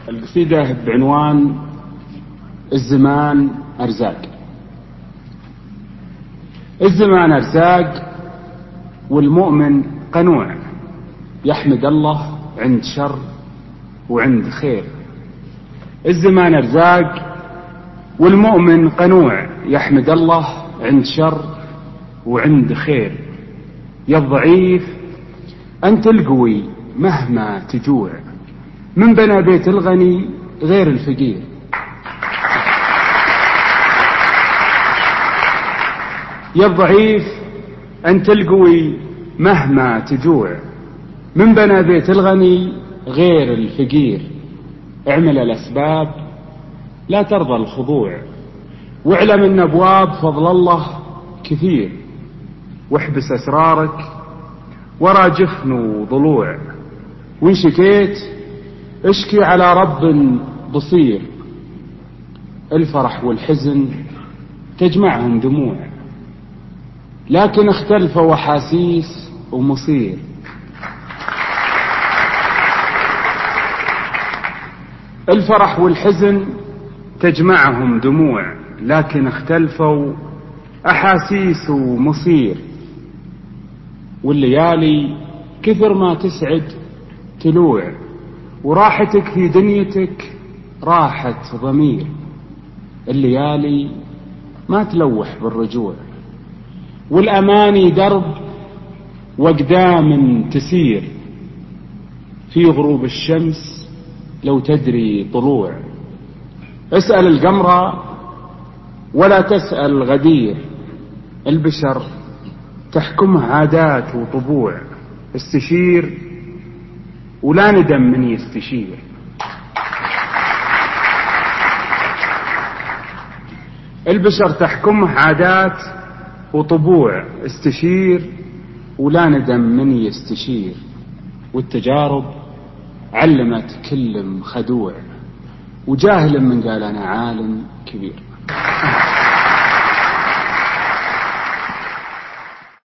القصيدة بعنوان الزمان أرزاق. الزمان أرزاق والمؤمن قنوع، يحمد الله عند شر وعند خير. الزمان أرزاق والمؤمن قنوع، يحمد الله عند شر وعند خير. يا الضعيف أنت القوي مهما تجوع، من بنى بيت الغني غير الفقير. يا الضعيف أنت القوي مهما تجوع، من بنى بيت الغني غير الفقير. اعمل الأسباب لا ترضى الخضوع، واعلم ان أبواب فضل الله كثير. واحبس أسرارك ورا جفن وضلوع، وإن شكيت اشكي على رب بصير. الفرح والحزن تجمعهم دموع، لكن اختلفوا أحاسيس ومصير. الفرح والحزن تجمعهم دموع، لكن اختلفوا أحاسيس ومصير. والليالي كثر ما تسعد تلوع، وراحتك في دنيتك راحة ضمير. الليالي ما تلوح بالرجوع، والأماني درب وأقدام تسير. في غروب الشمس لو تدري طلوع، اسأل القمر ولا تسأل غدير. البشر تحكمه عادات وطبوع، استشير ولا ندم من يستشير. البشر تحكمه عادات وطبوع، استشير ولا ندم من يستشير. والتجارب علمت كل خدوع، وجاهل من قال أنا عالم كبير.